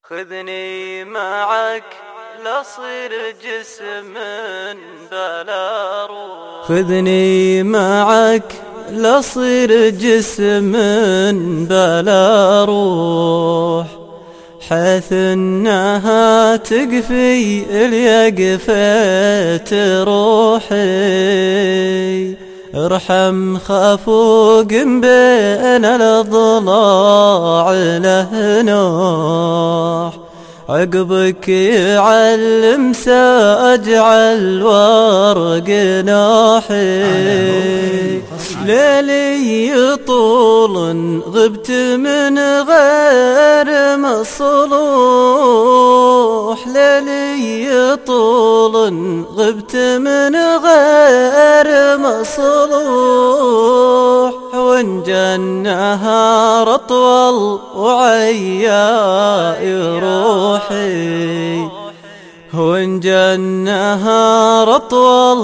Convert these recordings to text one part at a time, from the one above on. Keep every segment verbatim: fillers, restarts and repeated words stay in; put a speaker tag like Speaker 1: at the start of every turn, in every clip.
Speaker 1: خذني معك لأصير جسم بلا روح، خذني معك لأصير جسم بلا روح، حيث انها تقفي اليقفة روحي. ارحم خفوق بين الأضلاع له نوح، عقبك يعلم سأجعل ورق نوحي. ليلي طول غبت من غير مصلوح، ليلي طول غبت من غير مصلوح، وان جنها أطول وعياء روحي، وان جنها أطول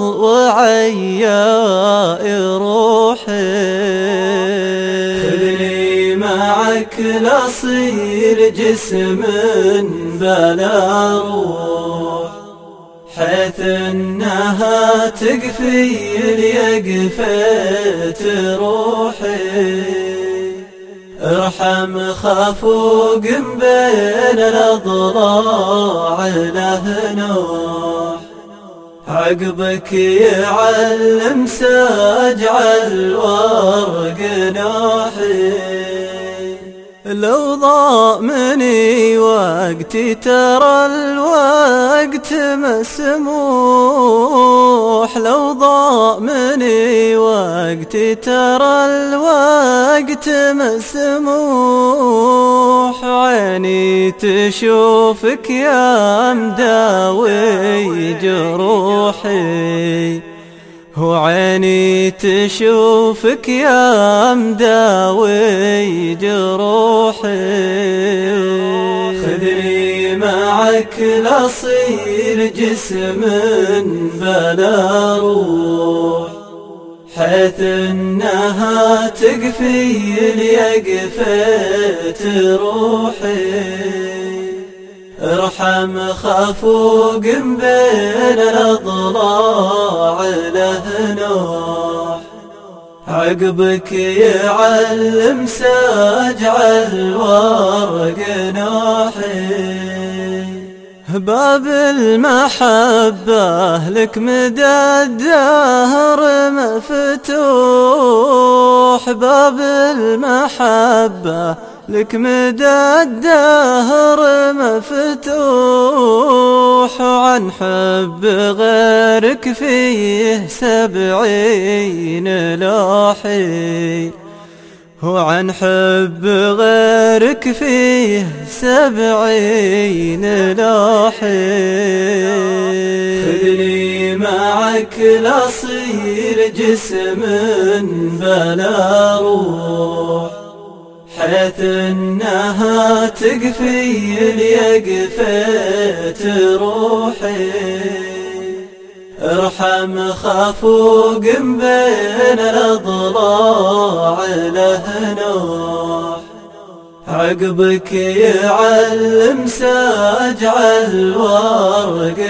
Speaker 1: وعياء روحي. خذني معك لأصير جسم بلا روح، حيث انها تقفي اليقفة روحي. ارحم خفوق بين الأضلاع له نوح، عقبك يعلم سأجعل ورق نوحي. لو ضاع مني وقتي ترى الوقت مسموح، لو ضاع مني وقتي ترى الوقت مسموح، عيني تشوفك يا مداوي جروحي، وعيني تشوفك يا مداوي جروحي. خذني معك لأصير جسم بلا روح، حيث انها تقفي اليقفة روحي. ارحم خفوق بين الأضلاع له نوح، عقبك يعلم سأجعل ورق نوحي. باب المحبة لك مدى الدهر مفتوح، باب المحبة لك مدى الدهر مفتوح، عن حب غيرك فيه سبعين لوحي، وعن حب غيرك فيه سبعين لوحي. خذني معك لأصير جسم بلا روح، حيث انها تقفي اليقفة روحي. ارحم خفوق بين الأضلاع له نوح، عقبك يعلم سأجعل ورق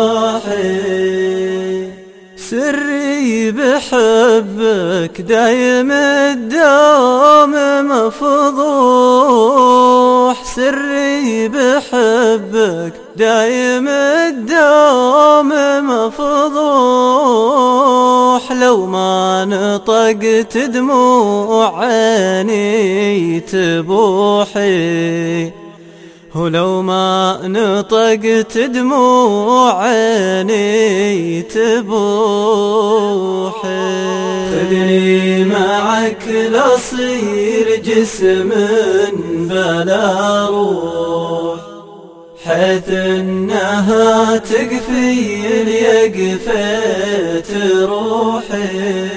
Speaker 1: نوحي. سري بحبك دايم الدوم مفضوح، سري بحبك دايم الدوم مفضوح، لو ما نطقت دموع عيني تبوحي، ولو ما نطقت دموع عيني تبوحي. خذني معك لأصير جسم بلا روح، حيث انها تقفي اليقفة روحي.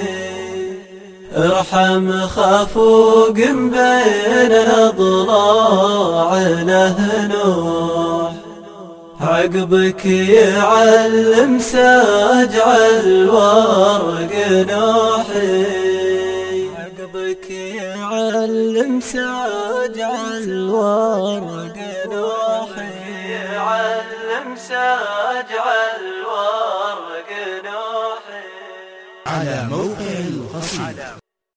Speaker 1: ارحم خفوق بين الأضلاع له نوح، عقبك يعلم سأجعل ورق نوحي، عقبك يعلم سأجعل ورق نوحي. مساجع الورق نوحي.
Speaker 2: على موقع القصيدة